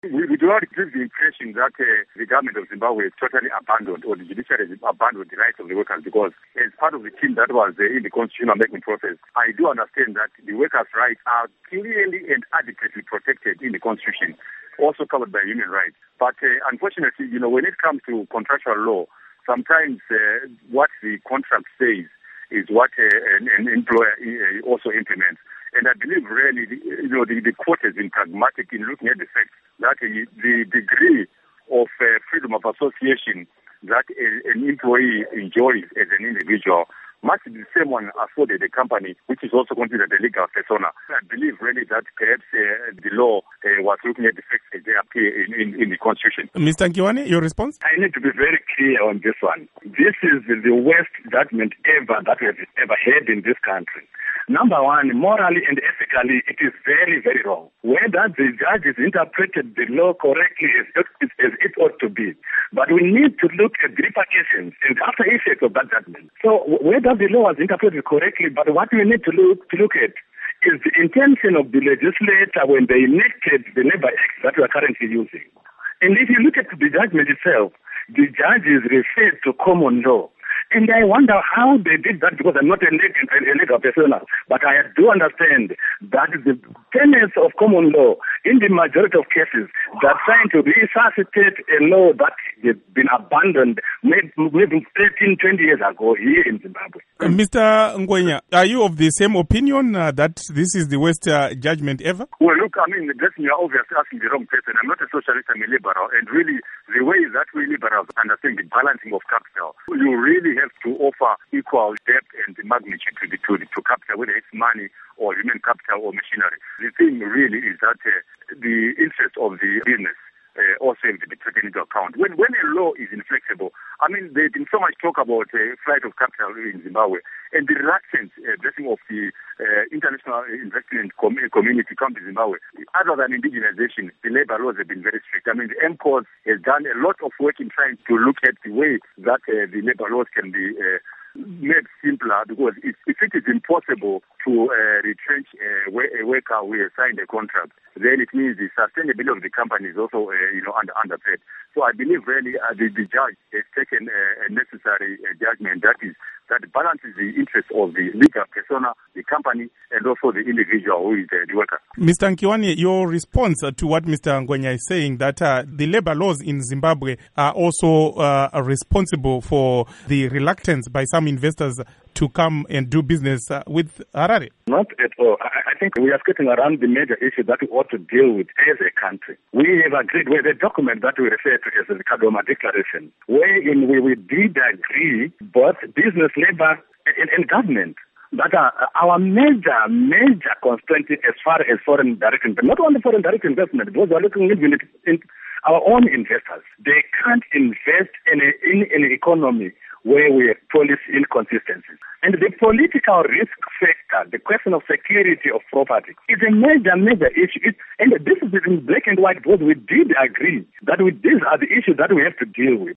We do not give the impression that the government of Zimbabwe has totally abandoned, or the judiciary has abandoned the rights of the workers, because as part of the team that was in the constitutional making process, I do understand that the workers' rights are clearly and adequately protected in the constitution, also covered by human rights. But unfortunately, when it comes to contractual law, sometimes what the contract says is what an employer also implements. And I believe really, the court has been pragmatic in looking at the fact that the degree of freedom of association that an employee enjoys as an individual must be the same one afforded a company, which is also considered a legal persona. I believe really that perhaps the law was looking at the facts as they appear in the Constitution. Mr. Nkiwane, your response? I need to be very clear on this one. This is the worst judgment ever that we have ever had in this country. Number one, morally and ethically, it is very, very wrong. Whether the judge has interpreted the law correctly as it ought to be. But we need to look at the repercussions and after effects of that judgment. So whether the law was interpreted correctly, but what we need to look at is the intention of the legislator when they enacted the Labour Act that we are currently using. And if you look at the judgment itself, the judge is referred to common law. And I wonder how they did that, because I'm not a legal persona, but I do understand that the tenets of common law in the majority of cases that trying to resuscitate a law that has been abandoned maybe 13, 20 years ago here in Zimbabwe. Mr. Ngwenya, are you of the same opinion that this is the worst judgment ever? Well, look, you're obviously asking the wrong person. I'm not a socialist, I'm a liberal. And really, the way that we liberals understand the balancing of capital, you really have to offer equal depth and magnitude to capital, whether it's money or human capital or machinery. The thing really is that the interest of the business also have to be taken into account. When a law is inflexible, there's been so much talk about flight of capital in Zimbabwe, and the reluctance of the international investment community come to Zimbabwe. Other than indigenization, the labor laws have been very strict. The MCOS has done a lot of work in trying to look at the way that the labor laws can be made simpler, because if it is impossible to retrench a worker who has signed a contract, then it means the sustainability of the company is also under threat. So I believe really the judge has taken a necessary judgment that balances the interests of the legal persona, the company, and also the individual who is the worker. Mr. Nkiwane, your response to what Mr. Ngwenya is saying, that the labor laws in Zimbabwe are also responsible for the reluctance by some investors to come and do business with Harare? Not at all. I think we are skating around the major issue that we ought to deal with as a country. We have agreed with a document that we refer to as the Kadoma Declaration, wherein we did agree both business, labor, and government that are our major constraint as far as foreign direct investment. Not only foreign direct investment, because we are looking even in our own investors. They can't invest in an economy where we have policy inconsistencies. And the political risk factor, the question of security of property, is a major issue. And this is in black and white, because we did agree that these are the issues that we have to deal with.